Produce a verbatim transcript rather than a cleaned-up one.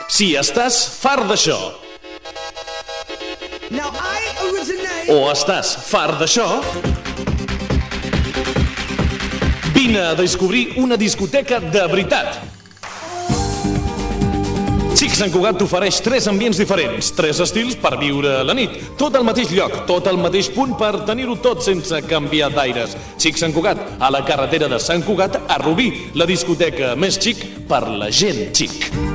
Si estàs fart d'això o estàs fart d'això, vine a descobrir una discoteca de veritat. Xic Sant Cugat t'ofereix tres ambients diferents, tres estils per viure la nit, tot al mateix lloc, tot al mateix punt per tenir-ho tot sense canviar d'aires. Xic Sant Cugat, a la carretera de Sant Cugat, a Rubí, la discoteca més xic per la gent xic.